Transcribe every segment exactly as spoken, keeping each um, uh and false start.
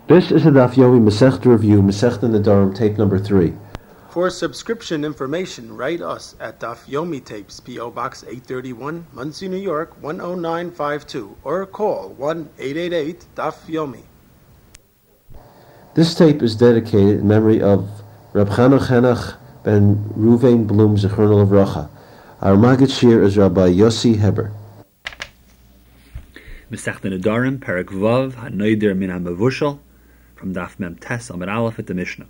This is a Daf Yomi Masechta Review, Masechta Nedarim, tape number three. For subscription information, write us at Daf Yomi Tapes, P O Box eight thirty-one, Monsey, New York, one oh nine five two, or call one eight eight eight Daf Yomi. This tape is dedicated in memory of Reb Chanoch Henach ben Ruvain Blum Zichrono Livracha. Our Maggid Shir is Rabbi Yossi Heber. Masechta Nedarim, Perek Vav, HaNoider Min HaMavushal, from Daf Mem Tes Amud Aleph at the Mishnah.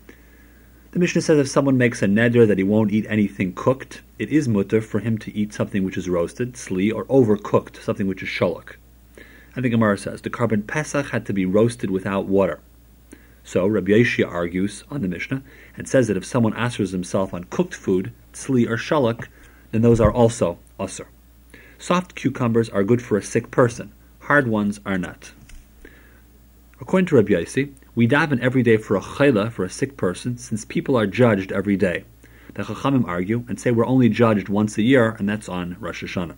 The Mishnah says if someone makes a neder that he won't eat anything cooked, it is mutter for him to eat something which is roasted, sli, or overcooked, something which is sholok. And the Gemara says the carbon Pesach had to be roasted without water. So Rabbi Yeshia argues on the Mishnah and says that if someone asers himself on cooked food, sli or sholok, then those are also asur. Soft cucumbers are good for a sick person. Hard ones are not. According to Rabbi Yossi, we daven every day for a chayla, for a sick person, since people are judged every day. The Chachamim argue and say we're only judged once a year, and that's on Rosh Hashanah.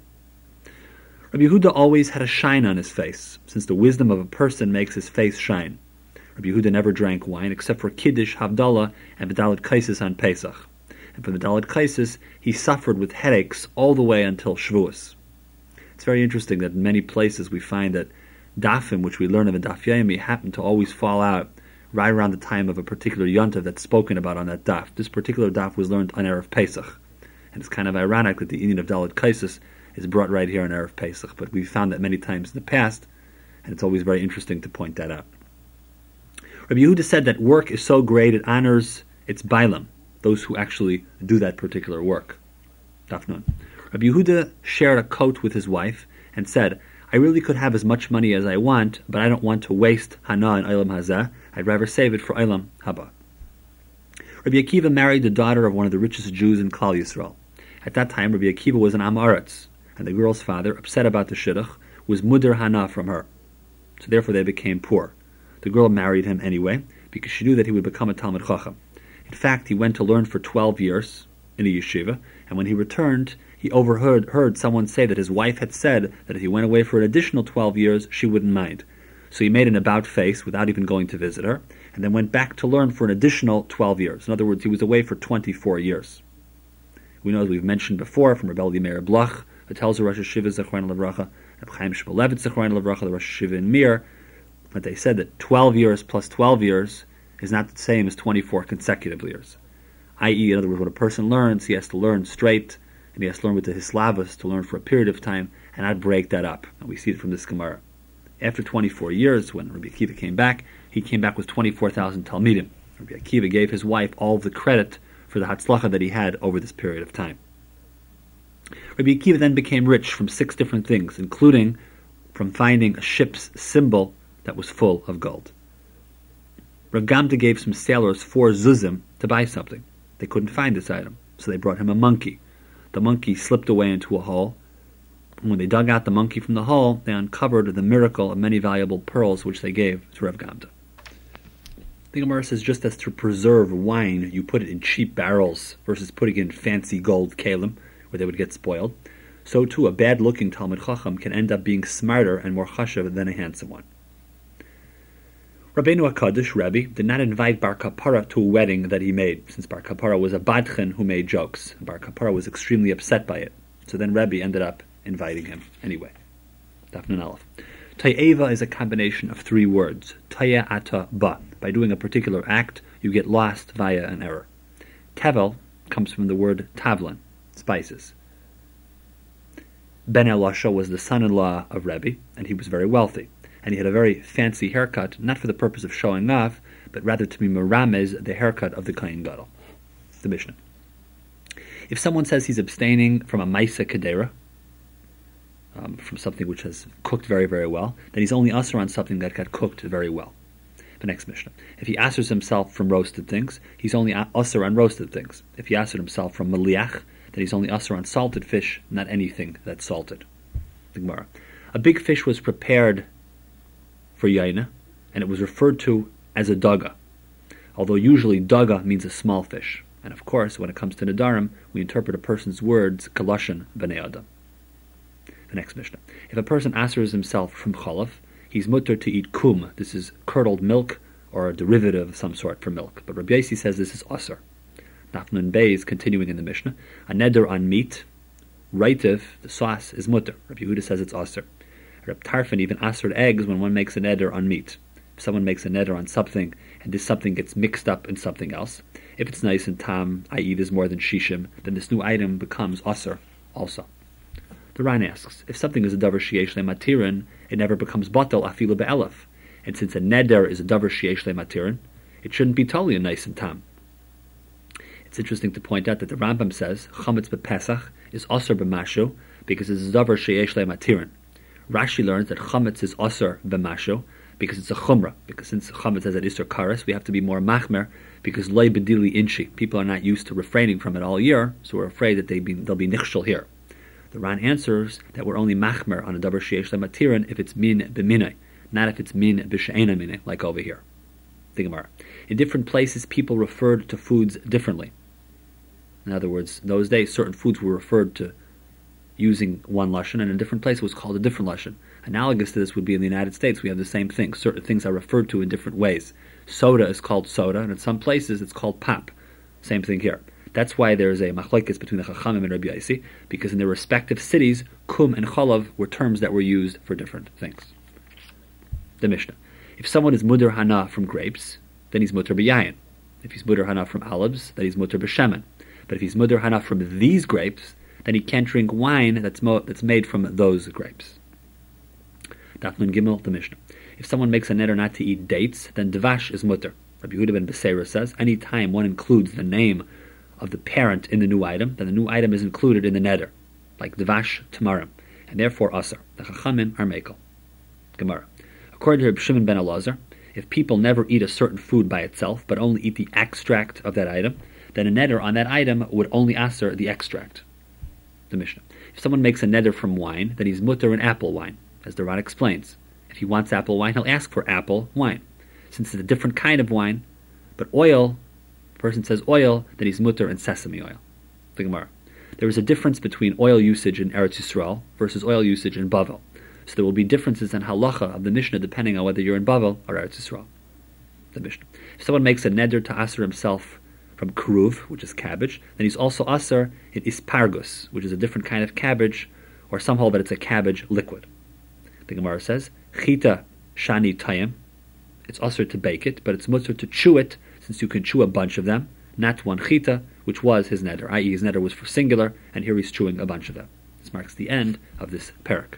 Rabbi Yehuda always had a shine on his face, since the wisdom of a person makes his face shine. Rabbi Yehuda never drank wine except for Kiddush, Havdalah, and B'dalet Kaisis on Pesach. And for the B'dalet Kaisis, he suffered with headaches all the way until Shavuos. It's very interesting that in many places we find that dafim, which we learn of in Daf Yomi, happen to always fall out right around the time of a particular yontav that's spoken about on that daf. This particular daf was learned on Erev Pesach, and it's kind of ironic that the Indian of Dalet Kaisis is brought right here on Erev Pesach, but we've found that many times in the past, and it's always very interesting to point that out. Rabbi Yehuda said that work is so great it honors its bailam, those who actually do that particular work. Daf Nun. Rabbi Yehuda shared a coat with his wife and said, I really could have as much money as I want, but I don't want to waste Hana and Olam Hazeh. I'd rather save it for Olam Haba. Rabbi Akiva married the daughter of one of the richest Jews in Klal Yisrael. At that time, Rabbi Akiva was an Am Aretz, and the girl's father, upset about the shidduch, was Muder Hana from her. So therefore they became poor. The girl married him anyway, because she knew that he would become a Talmid Chacham. In fact, he went to learn for twelve years in a yeshiva, and when he returned, he overheard heard someone say that his wife had said that if he went away for an additional twelve years, she wouldn't mind. So he made an about face without even going to visit her, and then went back to learn for an additional twelve years. In other words, he was away for twenty-four years. We know, as we've mentioned before, from Rebbe Meir Bloch, who tells the Rosh Hashiva Zechron Levracha, Reb Chaim Shmulevitz Zechron Levracha, the Rosh Hashiva in Mir, but they said that twelve years plus twelve years is not the same as twenty-four consecutive years. that is, in other words, when a person learns, he has to learn straight, and he has to learn with the Hislavas, to learn for a period of time, and not break that up. And we see it from this Gemara. After twenty-four years, when Rabbi Akiva came back, he came back with twenty-four thousand Talmidim. Rabbi Akiva gave his wife all of the credit for the Hatzlacha that he had over this period of time. Rabbi Akiva then became rich from six different things, including from finding a ship's symbol that was full of gold. Rav Gamda gave some sailors four zuzim to buy something. They couldn't find this item, so they brought him a monkey. The monkey slipped away into a hole, and when they dug out the monkey from the hole, they uncovered the miracle of many valuable pearls which they gave to Rav Gamda. The Gemara says, just as to preserve wine, you put it in cheap barrels versus putting it in fancy gold kalim, where they would get spoiled, so too a bad-looking Talmid Chacham can end up being smarter and more chashav than a handsome one. Rabbeinu HaKadosh, Rebbe, did not invite Bar Kapara to a wedding that he made, since Bar Kapara was a badchen who made jokes. Bar Kapara was extremely upset by it. So then Rebbe ended up inviting him anyway. Daf Nun Aleph. Tayeva is a combination of three words. Taya ata ba. By doing a particular act, you get lost via an error. Tevel comes from the word tavlan, spices. Ben Elisha was the son-in-law of Rebbe, and he was very wealthy. And he had a very fancy haircut, not for the purpose of showing off, but rather to be meramez, the haircut of the Kohen Gadol. The Mishnah. If someone says he's abstaining from a maisa kedera, um, from something which has cooked very, very well, then he's only asur on something that got cooked very well. The next Mishnah. If he asurs himself from roasted things, he's only asur on roasted things. If he asurs himself from maliach, then he's only asur on salted fish, not anything that's salted. The Gemara. A big fish was prepared for yaina, and it was referred to as a daga, although usually daga means a small fish. And of course, when it comes to Nedarim, we interpret a person's words kaloshan b'nei adam. The next Mishnah. If a person asers himself from cholaf, he's mutter to eat kum. This is curdled milk or a derivative of some sort for milk. But Rabbi Yossi says this is osir. Daf Nun Beis, continuing in the Mishnah, a neder on meat, reitiv, the sauce, is mutter. Rabbi Yehuda says it's osir. Reb Tarfon even assered eggs when one makes a neder on meat. If someone makes a neder on something, and this something gets mixed up in something else, if it's nice and tam, that is there's more than shishim, then this new item becomes osir also. The Ran asks, if something is a davar sheyesh le'matirin, it never becomes batal afilu be'elef. And since a neder is a davar sheyesh le'matirin, it shouldn't be totally nice and tam. It's interesting to point out that the Rambam says chametz b'Pesach is osir b'mashu because it's a davar sheyesh le'matirin. Rashi learns that chametz is osir b'mashu because it's a chumrah. Because since chametz has an isur kares, we have to be more machmer because loy bedili inchi. People are not used to refraining from it all year, so we're afraid that they be, they'll be nichshel here. The Ran answers that we're only machmer on a davar sheyesh le'matirin if it's min b'minay, not if it's min b'she'ena minay, like over here. The Gemara. In different places, people referred to foods differently. In other words, in those days, certain foods were referred to using one lashon, and in a different place it was called a different lashon. Analogous to this would be in the United States. We have the same thing. Certain things are referred to in different ways. Soda is called soda, and in some places it's called pap. Same thing here. That's why there is a machlokes between the Chachamim and Rabbi Yossi, because in their respective cities, kum and chalav were terms that were used for different things. The Mishnah. If someone is muder hana from grapes, then he's muter b'yayin. If he's muder hana from olives, then he's muter b'shemen. But if he's muder hana from these grapes, then he can't drink wine that's mo- that's made from those grapes. Daf Nun Gimel, the Mishnah. If someone makes a neder not to eat dates, then devash is muter. Rabbi Yehuda ben Beseira says, any time one includes the name of the parent in the new item, then the new item is included in the neder, like devash tamarim, and therefore asar. The chachamim are mekel. Gemara. According to Reb Shimon ben Elazar, if people never eat a certain food by itself, but only eat the extract of that item, then a neder on that item would only asar the extract. The Mishnah. If someone makes a neder from wine, then he's mutter in apple wine, as the Ran explains. If he wants apple wine, he'll ask for apple wine. Since it's a different kind of wine, but oil, the person says oil, then he's mutter in sesame oil. The Gemara. There is a difference between oil usage in Eretz Yisrael versus oil usage in Bavel. So there will be differences in halacha of the Mishnah depending on whether you're in Bavel or Eretz Yisrael. The Mishnah. If someone makes a neder to asr himself from kruv, which is cabbage, then he's also asr in ispargus, which is a different kind of cabbage, or some hold that it's a cabbage liquid. The Gemara says, chita shani tayim, it's asr to bake it, but it's mutter to chew it, since you can chew a bunch of them, not one chita, which was his neder, that is his neder was for singular, and here he's chewing a bunch of them. This marks the end of this parak.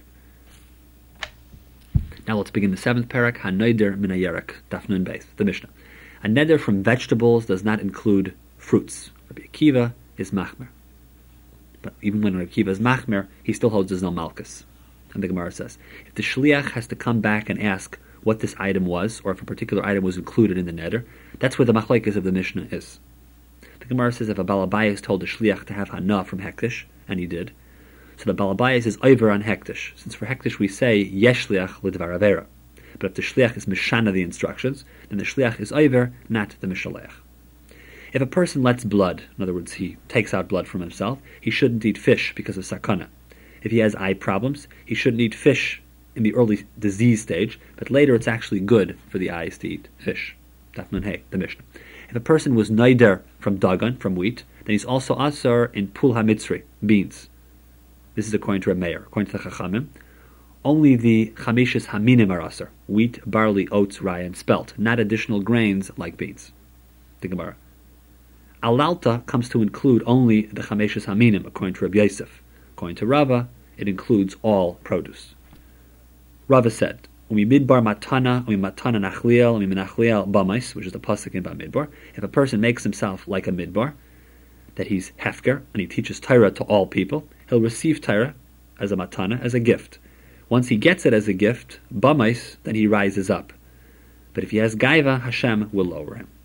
Now let's begin the seventh parak, Hanoider min hayerek, Daf Nun Beis, the Mishnah. A neder from vegetables does not include fruits. Rabbi Akiva is machmer. But even when Rabbi Akiva is machmer, he still holds there's no malchus. And the Gemara says, if the shliach has to come back and ask what this item was, or if a particular item was included in the neder, that's where the machlokes of the Mishnah is. The Gemara says if a balabayas told the shliach to have hana from hektish, and he did, so the balabayas is over on hektish, since for hektish we say yesh shliach l'dvar avera. But if the shliach is mishana the instructions, then the shliach is over, not the mishalech. If a person lets blood, in other words, he takes out blood from himself, he shouldn't eat fish because of sakana. If he has eye problems, he shouldn't eat fish in the early disease stage, but later it's actually good for the eyes to eat fish. Daf Nun Hey, the Mishnah. If a person was neider from dagan, from wheat, then he's also asar in pul hamitzri, beans. This is according to a mayor. According to the Chachamim, only the chamishas haminim are asar, wheat, barley, oats, rye, and spelt, not additional grains like beans. The Gemara. Alalta comes to include only the chamishas haminim, according to Rabbi Yosef. According to Rava, it includes all produce. Rava said, Umi midbar matana, umi matana nachliel, umi menachliel bamais, which is the pasuk in Bamidbar. If a person makes himself like a midbar, that he's hefker, and he teaches Torah to all people, he'll receive Torah as a matana, as a gift. Once he gets it as a gift, bamais, then he rises up. But if he has gaiva, Hashem will lower him.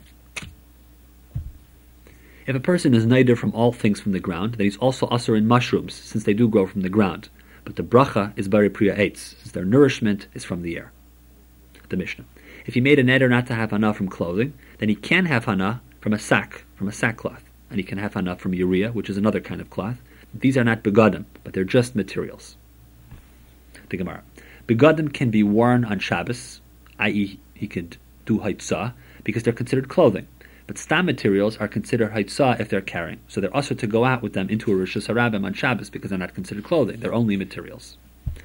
If a person is neider from all things from the ground, then he's also asur in mushrooms, since they do grow from the ground. But the bracha is bari priya eitz, since their nourishment is from the air. The Mishnah. If he made a neder not to have hana from clothing, then he can have hana from a sack, from a sackcloth. And he can have hana from urea, which is another kind of cloth. These are not begadim, but they're just materials. The Gemara. Begadim can be worn on Shabbos, that is he could do haitzah, because they're considered clothing. But stam materials are considered haitzah if they're carrying. So they're also to go out with them into a Rishus Harabim on Shabbos because they're not considered clothing. They're only materials.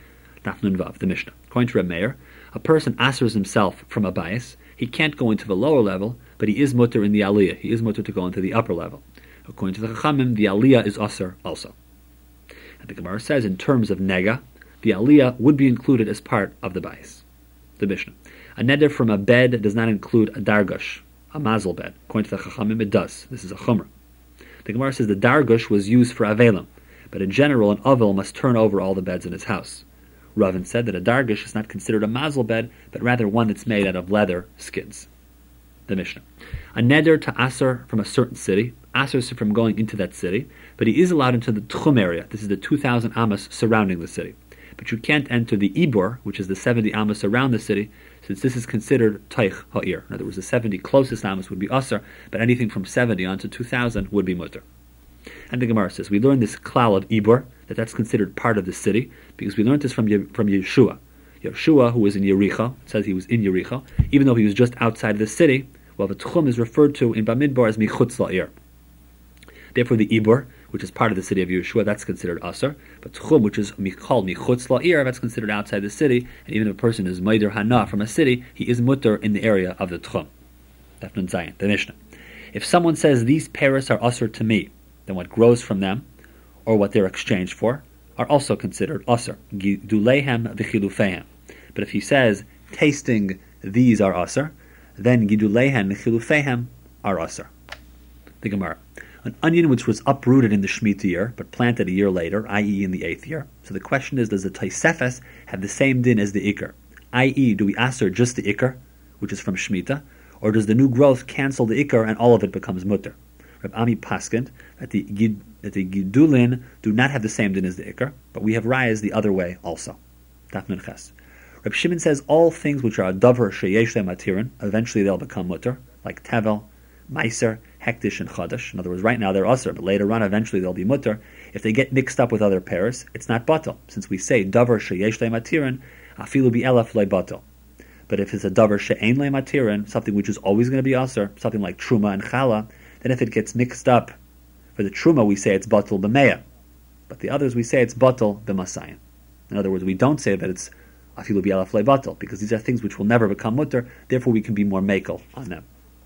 Daf Nun Vav, the Mishnah. According to Reb Meir, a person asers himself from a bias. He can't go into the lower level, but he is mutter in the aliyah. He is mutter to go into the upper level. According to the Chachamim, the aliyah is aser also. And the Gemara says, in terms of nega, the aliyah would be included as part of the bias. The Mishnah. A neder from a bed does not include a dargush, a mazel bed. According to the Chachamim, it does. This is a chumrah. The Gemara says the dargush was used for avelim, but in general, an avel must turn over all the beds in his house. Ravin said that a dargush is not considered a mazel bed, but rather one that's made out of leather skins. The Mishnah. A neder to aser from a certain city, asers from going into that city, but he is allowed into the tchum area. This is the two thousand amas surrounding the city. But you can't enter the ibor, which is the seventy amas around the city, since this is considered taich ha'ir. In other words, the seventy closest amas would be aser, but anything from seventy on to two thousand would be mutter. And the Gemara says, we learned this klal of ibor, that that's considered part of the city, because we learned this from Ye- from Yeshua. Yeshua, who was in Yericho, it says he was in Yericho, even though he was just outside of the city, while the tchum is referred to in Bamidbar as michutz la'ir. Therefore, the ibor, which is part of the city of Yeshua, that's considered aser. But tchum, which is called michutz la'ir, that's considered outside the city. And even if a person is meider hana from a city, he is mutter in the area of the tchum. Daf Nun Zayin, the Mishnah. If someone says these pears are aser to me, then what grows from them, or what they're exchanged for, are also considered aser. Gidulehem v'chilufehem. But if he says tasting these are aser, then gidulehem v'chilufehem are aser. The Gemara. An onion which was uprooted in the Shemitah year, but planted a year later, that is in the eighth year. So the question is, does the Tosefes have the same din as the Iker? that is, do we aser just the Iker, which is from Shemitah, or does the new growth cancel the Iker and all of it becomes mutter? Reb Ami paskent that the gid, that the Gidulin do not have the same din as the Iker, but we have rayas the other way also. Daf Nun Ches. Reb Shimon says all things which are a davar sheyesh lehem matirin, eventually they'll become mutter, like tevel, meiser, hektish, and chadash. In other words, right now they're aser, but later on eventually they'll be mutter. If they get mixed up with other pairs, it's not batal, since we say davar sheyesh lehem matirin, afilu bi elef le batal. But if it's a davar she'ein lehem matirin, something which is always going to be aser, something like truma and chala, then if it gets mixed up, for the truma we say it's batal b'meya, but the others we say it's batal b'masayin. In other words, we don't say that it's afilu bi'alaf le batal, because these are things which will never become mutter, therefore we can be more makel on them.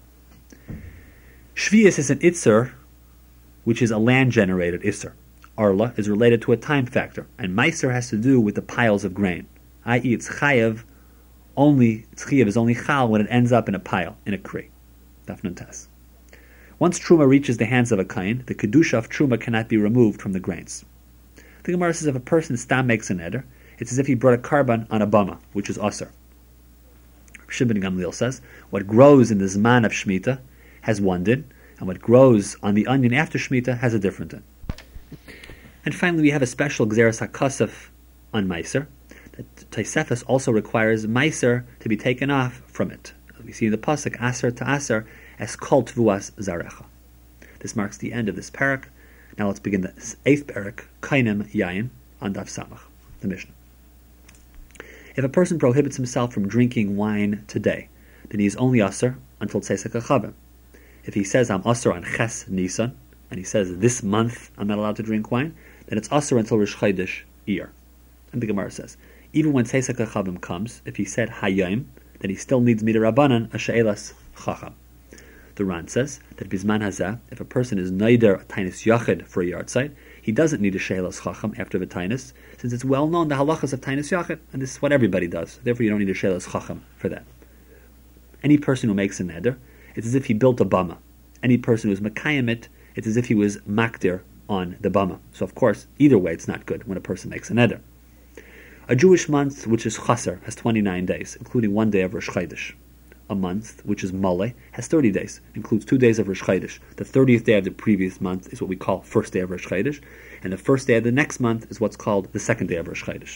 Shvius is an itzer, which is a land-generated itzer. Arla is related to a time factor, and meiser has to do with the piles of grain, that is, it's chayav only, it's chayav is only chal when it ends up in a pile, in a kri. Daf Nun Tes. Once truma reaches the hands of a kain, the kedusha of truma cannot be removed from the grains. The Gemara says if a person stam makes an eder, it's as if he brought a carbon on a bama, which is aser. Shimon Gamliel says what grows in the zman of Shemitah has one din, and what grows on the onion after Shemitah has a different din. And finally, we have a special gzeres hakasef on meiser. That Tosefes also requires meiser to be taken off from it. We see in the pasuk aser to aser as kol tvuas zarecha. This marks the end of this parak. Now let's begin the eighth parak, kainim yayin, on daf samach, the Mishnah. If a person prohibits himself from drinking wine today, then he is only aser until tzeisak achavim. If he says I'm aser on ches nisan, and he says this month I'm not allowed to drink wine, then it's aser until Rosh Chodesh Iyar. And the Gemara says, even when tzeisak achavim comes, if he said hayayim, then he still needs midirabanan a she'elas chacham. The Ran says that bisman hazeh, if a person is neider a tainis yachid for a yahrzeit, he doesn't need a she'elas chacham after the tainis, since it's well known the halachas of tainis yachid, and this is what everybody does. Therefore, you don't need a she'elas chacham for that. Any person who makes a neder, it's as if he built a bama. Any person who is mekayim it, it's as if he was makdir on the bama. So, of course, either way, it's not good when a person makes a neder. A Jewish month, which is chaser, has twenty-nine days, including one day of Rosh Chodesh. A month, which is Maleh, has thirty days, includes two days of Rosh Chodesh. The thirtieth day of the previous month is what we call first day of Rosh Chodesh, and the first day of the next month is what's called the second day of Rosh Chodesh.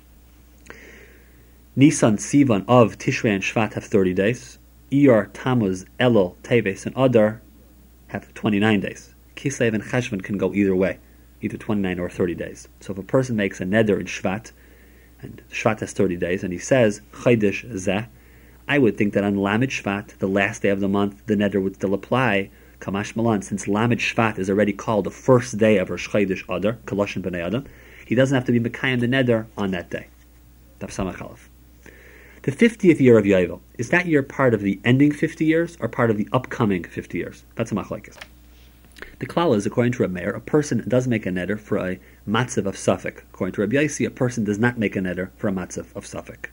Nisan, Sivan, Av, Tishrei, and Shvat have thirty days. Iyar, Tammuz, Elul, Teves, and Adar have twenty-nine days. Kislev and Cheshvan can go either way, either twenty-nine or thirty days. So if a person makes a neder in Shvat, and Shvat has thirty days, and he says, Chaydish Zeh, I would think that on Lamed Shvat, the last day of the month, the neder would still apply. Kamash Malan, since Lamed Shvat is already called the first day of Rosh Chodesh Adar, Koloshin B'nai Adam, he doesn't have to be Mekayim the neder on that day. Daf Samach Aleph. The fiftieth year of Yovel, is that year part of the ending fifty years or part of the upcoming fifty years? That's a machlokes. The klal is, according to Reb Meir, a person does make a neder for a matzav of Suffolk. According to Reb Yaisi, a person does not make a neder for a matzav of Suffolk.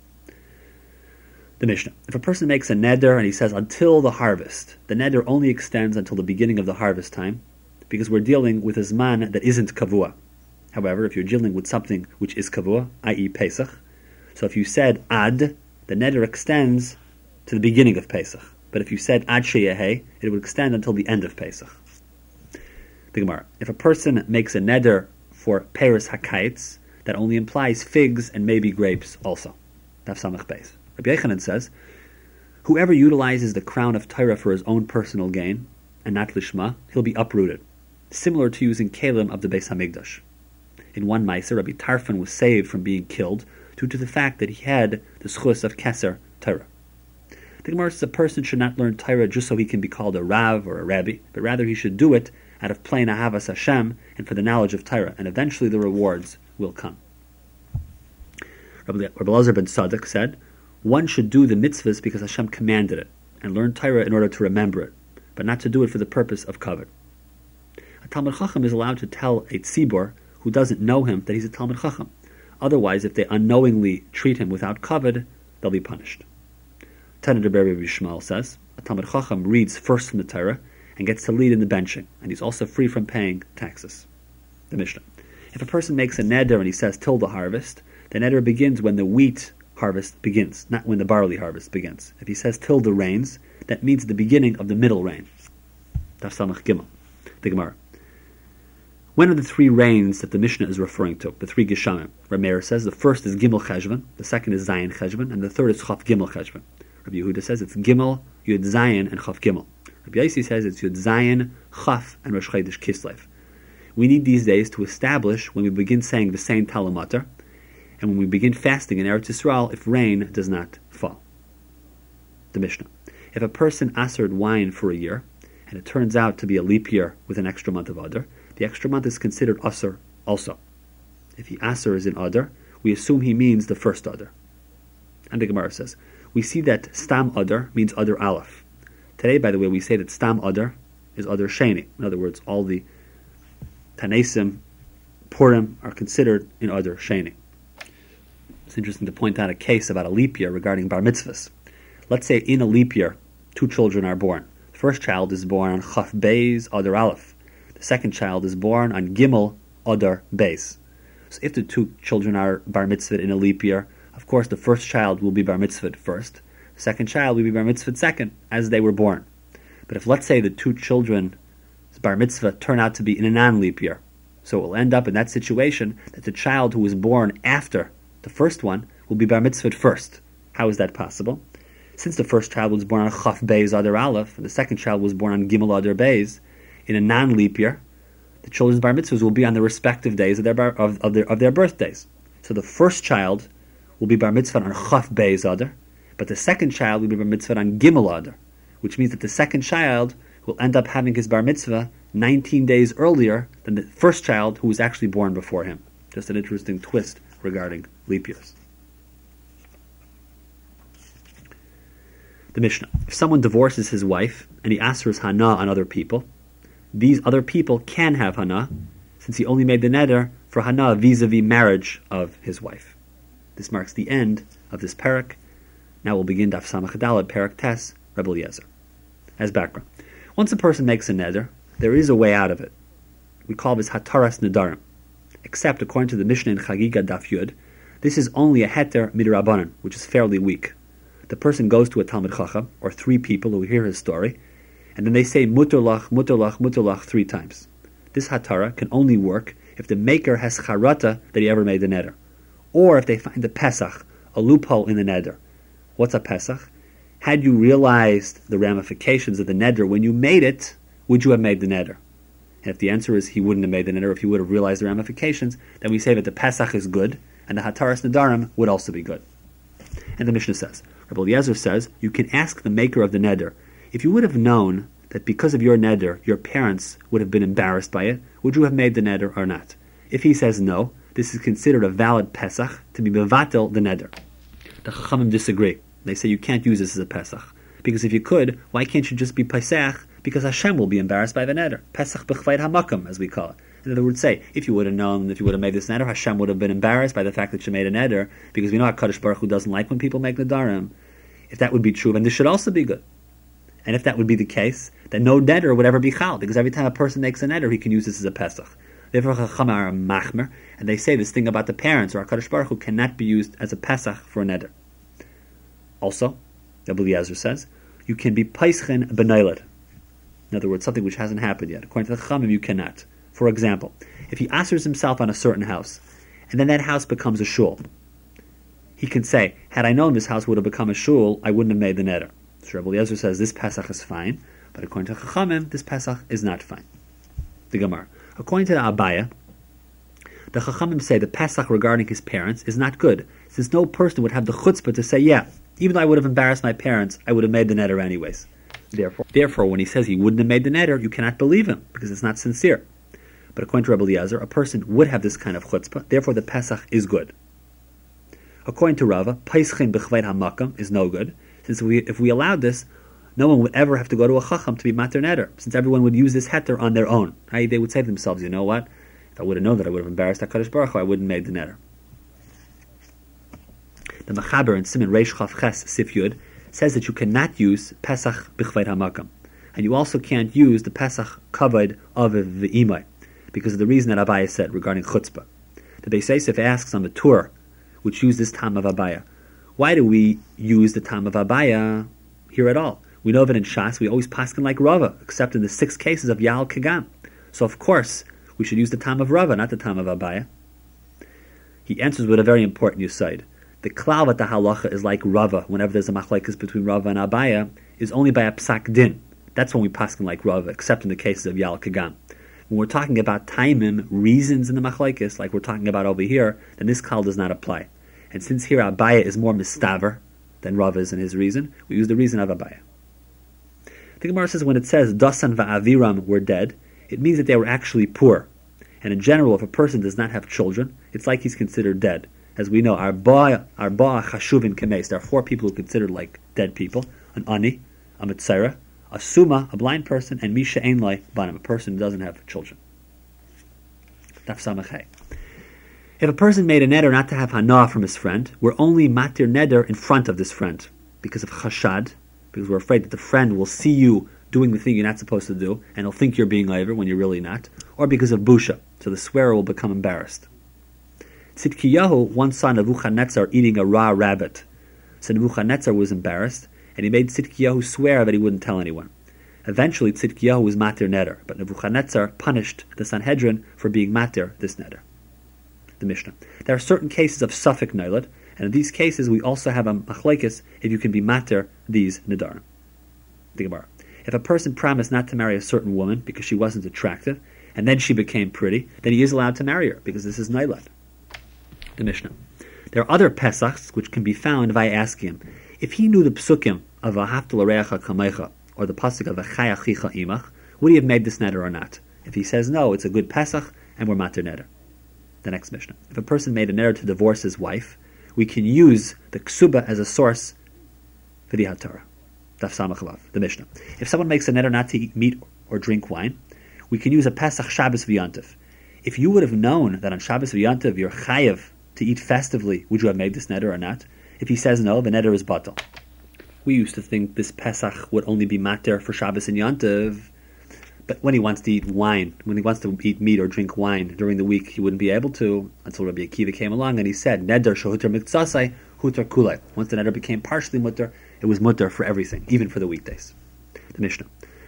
The Mishnah. If a person makes a neder and he says until the harvest, the neder only extends until the beginning of the harvest time, because we're dealing with a zman that isn't kavua. However, if you're dealing with something which is kavua, that is. Pesach, so if you said ad, the neder extends to the beginning of Pesach. But if you said ad sheyehe, it would extend until the end of Pesach. The Gemara. If a person makes a neder for peres hakayitz, that only implies figs and maybe grapes also. Daf Samach Beis. Rabbi Yechanan says, whoever utilizes the crown of Torah for his own personal gain, and not lishma, he'll be uprooted, similar to using kalim of the Beis Hamikdash. In one Meiser, Rabbi Tarfon was saved from being killed due to the fact that he had the schus of Keser Torah. The Gemara says a person should not learn Torah just so he can be called a Rav or a Rabbi, but rather he should do it out of plain Ahavas Hashem and for the knowledge of Torah, and eventually the rewards will come. Rabbi Elazar ben Tzadok said, one should do the mitzvahs because Hashem commanded it, and learn Torah in order to remember it, but not to do it for the purpose of kavod. A Talmud Chacham is allowed to tell a tzibor who doesn't know him that he's a Talmud Chacham. Otherwise, if they unknowingly treat him without kavod, they'll be punished. Tana de Rabbi Yishmael says, a Talmud Chacham reads first from the Torah and gets to lead in the benching, and he's also free from paying taxes. The Mishnah. If a person makes a neder and he says till the harvest, the neder begins when the wheat harvest begins, not when the barley harvest begins. If he says till the rains, that means the beginning of the middle rain. Daf Samach Gimel. The Gemara. When are the three rains that the Mishnah is referring to? The three Geshamim. Reb Meir says the first is Gimel Cheshvan, the second is Zayin Cheshvan, and the third is Chaf Gimel Cheshvan. Rabbi Yehuda says it's Gimel, Yud Zayin, and Chaf Gimel. Rabbi Yaisi says it's Yud Zayin, Chaf, and Rosh Chodesh Kislev. We need these days to establish when we begin saying the same Talamatar, and when we begin fasting in Eretz Yisrael if rain does not fall. The Mishnah. If a person assered wine for a year, and it turns out to be a leap year with an extra month of Adar, the extra month is considered Asr also. If he Asr is in Adar, we assume he means the first Adar. And the Gemara says, we see that Stam Adar means Adar Aleph. Today, by the way, we say that Stam Adar is Adar Sheni. In other words, all the Tanesim, Purim are considered in Adar Sheni. It's interesting to point out a case about a leap year regarding bar mitzvahs. Let's say in a leap year, two children are born. The first child is born on Chaf Beis Adar Aleph. The second child is born on Gimel Adar Beis. So if the two children are bar mitzvah in a leap year, of course the first child will be bar mitzvah first. The second child will be bar mitzvah second, as they were born. But if, let's say, the two children's bar mitzvah turn out to be in a non-leap year, so it will end up in that situation that the child who was born after the first one will be bar mitzvah first. How is that possible? Since the first child was born on Chaf Beis Adar Aleph, and the second child was born on Gimel Adar Beis, in a non-leap year, the children's bar mitzvahs will be on the respective days of their bar, of, of their of their birthdays. So the first child will be bar mitzvah on Chaf Beis Adar, but the second child will be bar mitzvah on Gimel Adar, which means that the second child will end up having his bar mitzvah nineteen days earlier than the first child who was actually born before him. Just an interesting twist regarding leap years. The Mishnah. If someone divorces his wife and he asks hana on other people, these other people can have hana, since he only made the neder for hana vis-a-vis marriage of his wife. This marks the end of this parak. Now we'll begin Daf Samach Daled, parak Tes, Rebbe Eliezer. As background, once a person makes a neder, there is a way out of it. We call this hataras nedarim. Except, according to the Mishnah in Chagiga Daf Yud, this is only a heter midrabanan, which is fairly weak. The person goes to a Talmud Chacham, or three people who hear his story, and then they say muterlach, muterlach, muterlach three times. This hatara can only work if the maker has charata that he ever made the neder, or if they find a pesach, a loophole in the neder. What's a pesach? Had you realized the ramifications of the neder when you made it, would you have made the neder? And if the answer is he wouldn't have made the neder, if he would have realized the ramifications, then we say that the pesach is good, and the Hataras Nadarim would also be good. And the Mishnah says, Rabbi Eliezer says, you can ask the maker of the neder, if you would have known that because of your neder, your parents would have been embarrassed by it, would you have made the neder or not? If he says no, this is considered a valid Pesach to be mevatel the neder. The Chachamim disagree. They say you can't use this as a Pesach. Because if you could, why can't you just be Pesach? Because Hashem will be embarrassed by the neder. Pesach b'chvayt hamakam, as we call it. In other words, say, if you would have known, if you would have made this neder, Hashem would have been embarrassed by the fact that you made a neder, because we know HaKadosh Baruch Hu doesn't like when people make nedarim. If that would be true, then this should also be good. And if that would be the case, then no neder would ever be chal, because every time a person makes a neder, he can use this as a Pesach. Therefore, Chachamim are a machmer, and they say this thing about the parents or HaKadosh Baruch Hu cannot be used as a Pesach for a neder. Also, Rabbi Eliezer says, you can be paischen b'noiled. In other words, something which hasn't happened yet. According to the Chachamim, you cannot. For example, if he asers himself on a certain house, and then that house becomes a shul, he can say, had I known this house would have become a shul, I wouldn't have made the neder. So Rabbi Eliezer says this Pesach is fine, but according to Chachamim, this Pesach is not fine. The Gemara. According to the Abaya, the Chachamim say the Pesach regarding his parents is not good, since no person would have the chutzpah to say, yeah, even though I would have embarrassed my parents, I would have made the neder anyways. Therefore, therefore, when he says he wouldn't have made the neder, you cannot believe him, because it's not sincere. But according to Rabbi Eliezer, a person would have this kind of chutzpah, therefore the Pesach is good. According to Rava, Paischin b'chvayt hamakam is no good, since we, if we allowed this, no one would ever have to go to a chacham to be mater neder, since everyone would use this heter on their own. Right? They would say to themselves, you know what, if I would have known that I would have embarrassed HaKadosh Baruch Hu, I wouldn't have made the neder. The Mechaber in Siman Reish Chaf Ches Sif Yud says that you cannot use Pesach b'chvayt hamakam, and you also can't use the Pesach kavod of the imay, because of the reason that Abaya said regarding chutzpah. The Beis Yosef asks on the tour, which use this tam of Abaya, why do we use the tam of Abaya here at all? We know that in Shas we always paskin like Rava, except in the six cases of Yal Kagam. So of course we should use the tam of Rava, not the tam of Abaya. He answers with a very important yesod. The klal at the halacha is like Rava. Whenever there's a machlekes between Rava and Abaya, is only by a psak din. That's when we paskin like Rava, except in the cases of Yal Kagam. When we're talking about taimim, reasons in the machlekes, like we're talking about over here, then this klal does not apply. And since here Abaya is more mistaver than Rava is in his reason, we use the reason of Abaya. The Gemara says when it says Dasan va'aviram were dead, it means that they were actually poor. And in general, if a person does not have children, it's like he's considered dead. As we know, arba arba chashuvin kames. There are four people who are considered like dead people: an ani, a mitzera, a suma, a blind person, and misha ein lai banim, a person who doesn't have children. Daf samachay. If a person made a neder not to have hana from his friend, we're only matir neder in front of this friend because of chashad, because we're afraid that the friend will see you doing the thing you're not supposed to do, and he'll think you're being over when you're really not, or because of busha, so the swearer will become embarrassed. Tzidkiyahu once saw Nebuchadnezzar eating a raw rabbit. So Nebuchadnezzar was embarrassed, and he made Tzidkiyahu swear that he wouldn't tell anyone. Eventually, Tzidkiyahu was matir neder, but Nebuchadnezzar punished the Sanhedrin for being matir this neder. The Mishnah. There are certain cases of suffik noiled, and in these cases we also have a machlekes if you can be matir these nedarim. The Gemara. If a person promised not to marry a certain woman because she wasn't attractive, and then she became pretty, then he is allowed to marry her, because this is noiled. The Mishnah. There are other Pesachs which can be found via asking him. If he knew the psukim of Ahavta l'reacha kamecha, or the pasuk of V'chai achicha imach, would he have made this neder or not? If he says no, it's a good Pesach, and we're matir neder. The next Mishnah. If a person made a neder to divorce his wife, we can use the ksuba as a source for the haTorah. Daf samach the Mishnah. If someone makes a neder not to eat meat or drink wine, we can use a Pesach Shabbos v'yantiv. If you would have known that on Shabbos v'yantiv you're chayev to eat festively, would you have made this neder or not? If he says no, the neder is batal. We used to think this Pesach would only be mater for Shabbos and Yantiv, but when he wants to eat wine, when he wants to eat meat or drink wine during the week, he wouldn't be able to until Rabbi Akiva came along and he said, neder shehuter miktsasai, huter kulai. Once the neder became partially mutter, it was mutter for everything, even for the weekdays. The Mishnah.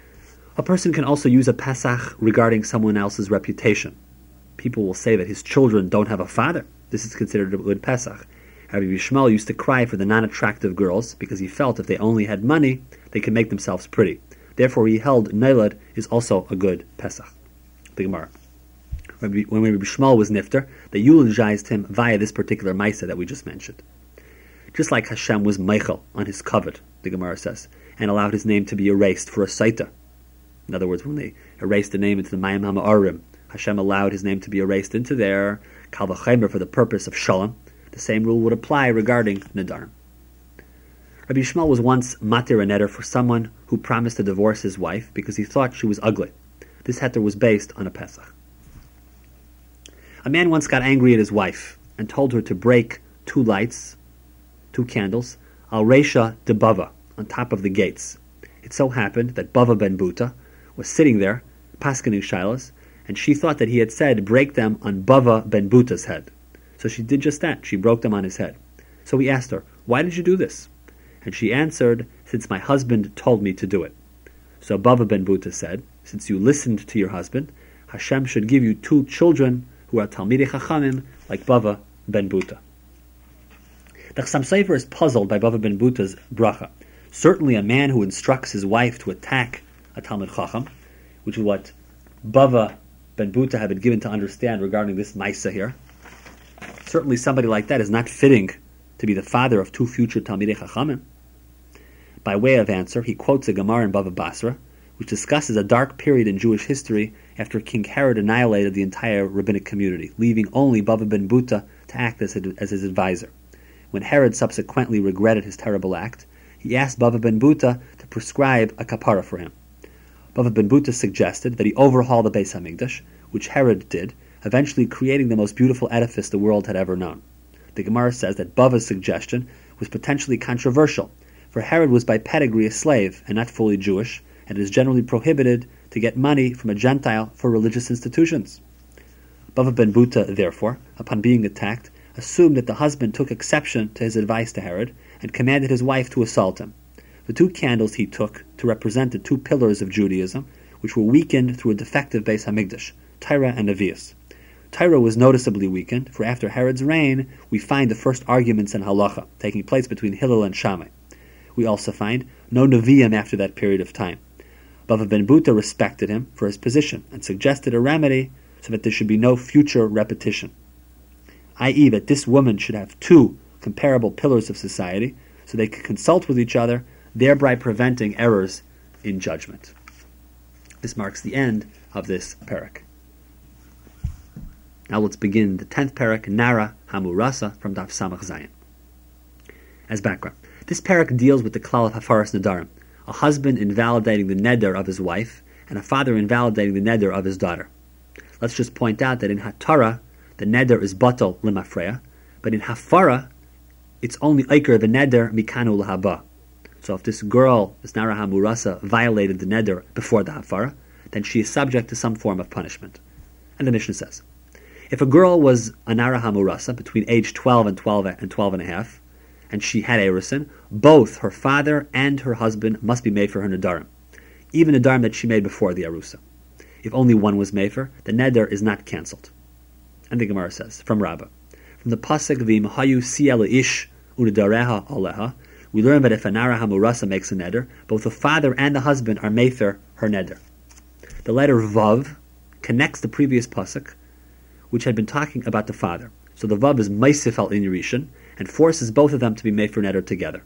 A person can also use a Pesach regarding someone else's reputation. People will say that his children don't have a father. This is considered a good Pesach. Rabbi Yishmael used to cry for the non-attractive girls because he felt if they only had money, they could make themselves pretty. Therefore, he held Nailad is also a good Pesach. The Gemara. When Rabbi Shmuel was nifter, they eulogized him via this particular Maisa that we just mentioned. Just like Hashem was Meichel on his kavod, the Gemara says, and allowed his name to be erased for a saita. In other words, when they erased the name into the Mayim HaMa'arim, Hashem allowed his name to be erased into there, Kal V'Chomer, for the purpose of Shalom. The same rule would apply regarding Nedarim. Rabbi Shmuel was once matir a neder for someone who promised to divorce his wife because he thought she was ugly. This heter was based on a Pesach. A man once got angry at his wife and told her to break two lights, two candles, al Reisha de Bava, on top of the gates. It so happened that Bava ben Buta was sitting there, paskening shilas, and she thought that he had said, break them on Bava ben Buta's head. So she did just that. She broke them on his head. So he asked her, why did you do this? And she answered, since my husband told me to do it. So Bava ben Buta said, since you listened to your husband, Hashem should give you two children who are Talmidei Chachamim like Bava ben Buta. The Chassam Sofer is puzzled by Bava ben Buta's bracha. Certainly a man who instructs his wife to attack a Talmid Chacham, which is what Bava ben Buta had been given to understand regarding this Maisa here. Certainly somebody like that is not fitting to be the father of two future Talmidei Chachamim. By way of answer, he quotes a Gemara in Bava Basra, which discusses a dark period in Jewish history after King Herod annihilated the entire rabbinic community, leaving only Bava ben Buta to act as, as his advisor. When Herod subsequently regretted his terrible act, he asked Bava ben Buta to prescribe a kapara for him. Bava ben Buta suggested that he overhaul the Beis HaMikdash, which Herod did, eventually creating the most beautiful edifice the world had ever known. The Gemara says that Bava's suggestion was potentially controversial, for Herod was by pedigree a slave and not fully Jewish, and it is generally prohibited to get money from a Gentile for religious institutions. Bava ben Buta, therefore, upon being attacked, assumed that the husband took exception to his advice to Herod and commanded his wife to assault him. The two candles he took to represent the two pillars of Judaism, which were weakened through a defective Beis HaMikdash, Torah and Nevi'us. Torah was noticeably weakened, for after Herod's reign, we find the first arguments in halacha taking place between Hillel and Shammai. We also find no Nevi'im after that period of time. Bava ben Buta respected him for his position and suggested a remedy so that there should be no future repetition, that is that this woman should have two comparable pillars of society so they could consult with each other, thereby preventing errors in judgment. This marks the end of this parak. Now let's begin the tenth parak, Nara Hamurasa, from Daf Samach Zayin. As background, this parak deals with the klal of Hafaras Nedarim, a husband invalidating the neder of his wife, and a father invalidating the neder of his daughter. Let's just point out that in Hatara, the neder is batal limafreya, but in Hafara, it's only Iker of a neder mikanu lahaba. So if this girl, this Nara Hamurasa, violated the neder before the Hafara, then she is subject to some form of punishment. And the Mishnah says, if a girl was a Nara Hamurasa between age twelve and twelve and twelve and a half, and she had Erusin, both her father and her husband must be made for her Nedarim, even Nedarim that she made before the Arusa. If only one was made for, the Neder is not cancelled. And the Gemara says, from Rabbah, from the Pasuk V'im hayu siel ish u'nedareha aleha, we learn that if a Nara Hamurasa makes a Neder, both the father and the husband are made for her Neder. The letter Vav connects the previous Pasuk, which had been talking about the father. So the Vav is Maisif al Inyerishan, and forces both of them to be made for neder together.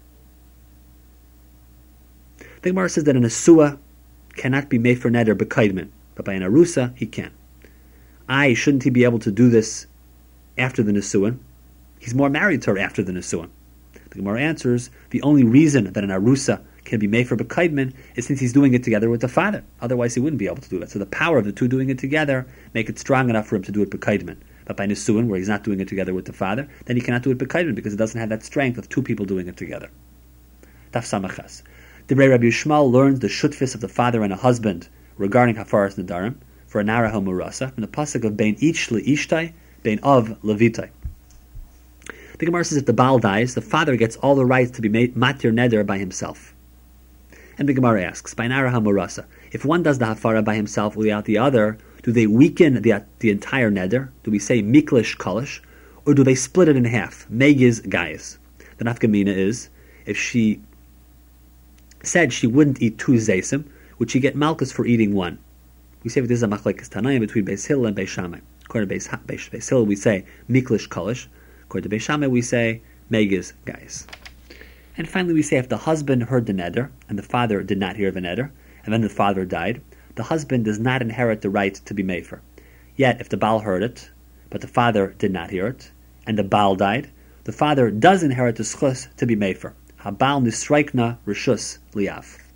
The Gemara says that an Asua cannot be made for neder b'kaidmin, but by an Arusa he can. I shouldn't he be able to do this after the Nesuin? He's more married to her after the Nesuin. The Gemara answers, the only reason that an Arusa can be made for b'kaidmin is since he's doing it together with the father. Otherwise he wouldn't be able to do that. So the power of the two doing it together make it strong enough for him to do it b'kaidmin. But by Nesuin, where he's not doing it together with the father, then he cannot do it b'kaidmin because it doesn't have that strength of two people doing it together. Daf Samachas. Divrei Rabbi Yishmael learns the shutfis of the father and a husband regarding Hafaras Nedarim for a Nara Hamurasa from the pasuk of Bein Ish Leishtai, Bein Av Levitai. The Gemara says if the Baal dies, the father gets all the rights to be made matir neder by himself. And the Gemara asks, by Nara Hamurasa, if one does the Hafara by himself without the other, do they weaken the, the entire neder? Do we say miklish kalish? Or do they split it in half? Megiz gayis. The nafkamina is, if she said she wouldn't eat two zaysim, would she get malchus for eating one? We say that this is a machlekes tanayim between Beis Hillel and Beis Shammai. According to Beis, Beis, Beis Hillel, we say Miklish Kolish. According to Beis Shammai, we say Megiz Gais. And finally, we say if the husband heard the neder and the father did not hear the neder, and then the father died, the husband does not inherit the right to be mefer. Yet, if the Baal heard it, but the father did not hear it, and the Baal died, the father does inherit the schus to be mefer. Habal nisraikna rishus liav.